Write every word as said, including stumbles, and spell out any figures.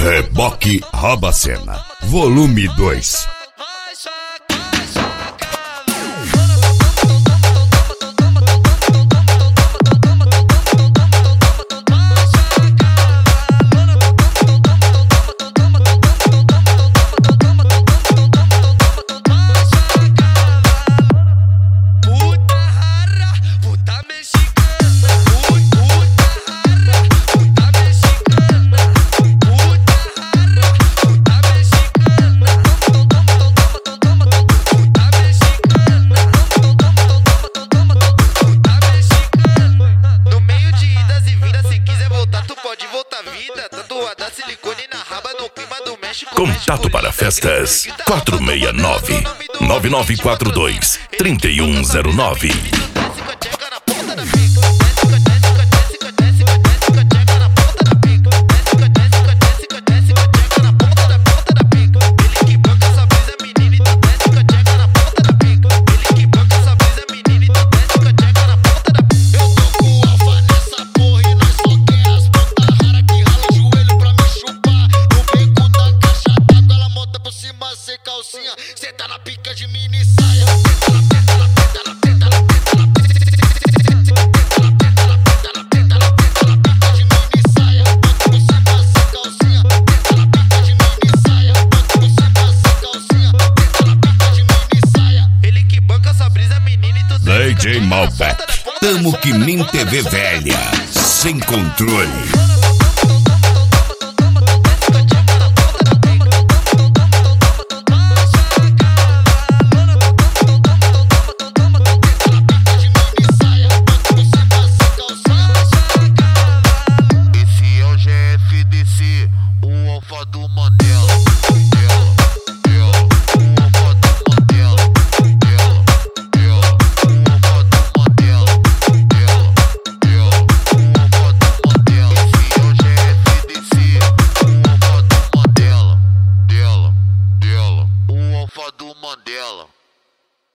Reboque Rouba Cena, volume dois. Contato para festas quatro seis nove, nove nove quatro dois, três um zero nove. Senta na pica de mini saia. Ele que banca essa brisa, menina, e tu D J Malbec, tamo que nem T V velha, sem controle.